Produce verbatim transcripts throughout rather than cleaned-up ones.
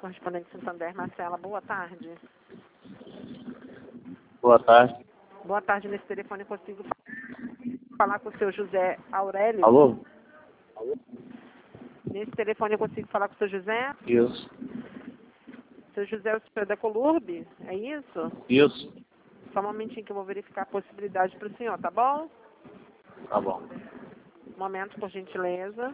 correspondente Santander, Marcela. Boa tarde. Boa tarde. Boa tarde. Nesse telefone eu consigo falar com o seu José Aurélio? Alô? Nesse telefone eu consigo falar com o seu José? Isso. Seu José é o senhor da Colurbe? É isso? Isso. Só um momentinho que eu vou verificar a possibilidade para o senhor, tá bom? Tá bom. Um momento, por gentileza.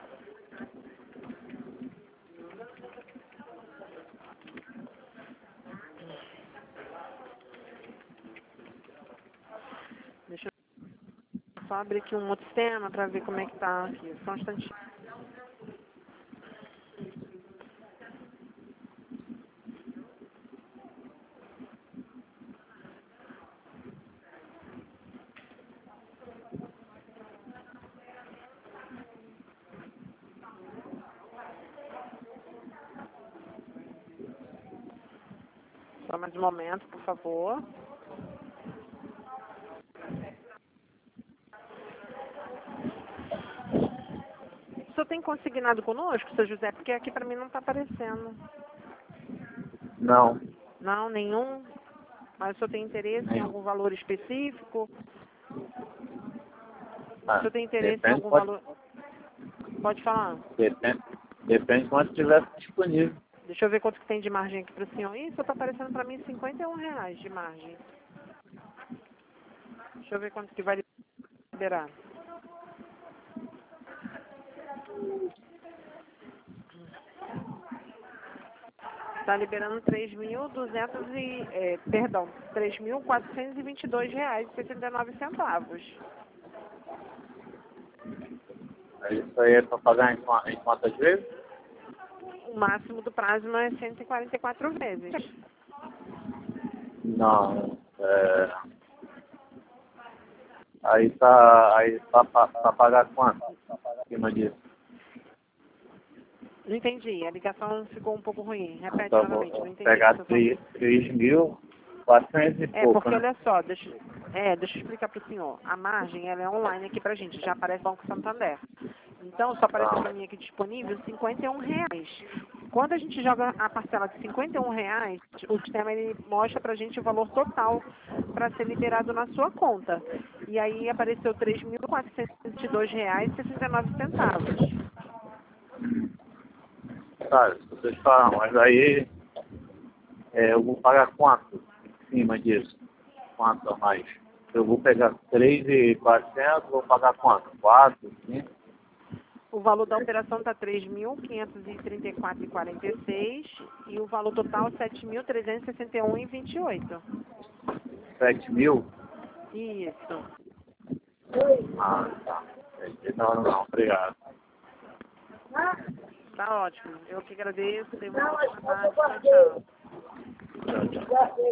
Deixa eu só abrir aqui um outro sistema para ver como é que tá aqui. Só um instantinho. Só mais um momento, por favor. O senhor tem consignado conosco, seu José? Porque aqui para mim não está aparecendo. Não. Não, nenhum. Mas o senhor tem interesse em Nenhum. algum valor específico? Ah, O senhor tem interesse em depende, algum pode, valor? Pode falar. depende, depende quando estiver disponível. Deixa eu ver quanto que tem de margem aqui para o senhor. Isso está aparecendo para mim cinquenta e um reais de margem. Deixa eu ver quanto que vai liberar. Está liberando três mil duzentos e... É, perdão, três mil quatrocentos e vinte e dois reais e sessenta e nove centavos. Isso aí é para pagar em, qua- em quantas vezes? O máximo do prazo é cento e quarenta e quatro vezes. Não. É, aí tá. Aí tá para pagar quanto? Em cima disso. Não entendi, a ligação ficou um pouco ruim. Repete Então, novamente, não vou entendi. pegar o que você três mil quatrocentos e falou. É, pouco, porque né? olha só, deixa, é, deixa eu explicar para o senhor. A margem, ela é online aqui pra gente, já aparece Banco Santander. Então, só apareceu para mim aqui disponível cinquenta e um reais. Quando a gente joga a parcela de cinquenta e um reais, o sistema ele mostra para a gente o valor total para ser liberado na sua conta. E aí apareceu três mil quatrocentos e vinte e dois reais e sessenta e nove centavos. Tá, vocês falam, mas aí é, eu vou pagar quanto em cima disso? Quanto a mais? Eu vou pegar três mil e quatrocentos, vou pagar quanto? quatro, cinco? O valor da operação está três mil quinhentos e trinta e quatro reais e quarenta e seis centavos e o valor total sete mil trezentos e sessenta e um reais e vinte e oito centavos. sete mil? Isso. Ah, tá. Não, não, obrigado. Tá ótimo. Eu que agradeço. Tenho uma ótima tarde. Tchau, tchau. Tchau, tchau.